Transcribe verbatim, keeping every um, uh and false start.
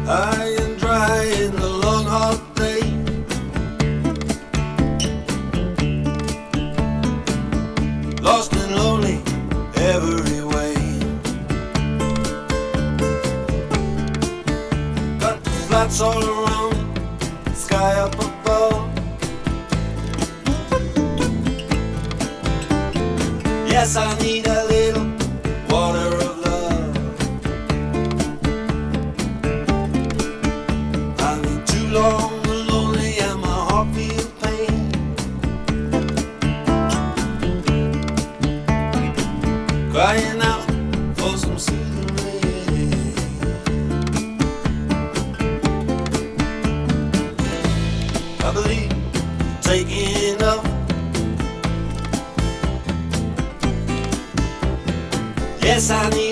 high and dry in the long hot day. Lost and lonely every way. Got the flats all around, sky up above. Yes, I need a little water of love. I've been too long and lonely and my heart feels pain. Crying out for some soothing rain. I believe taking up. Yes, I need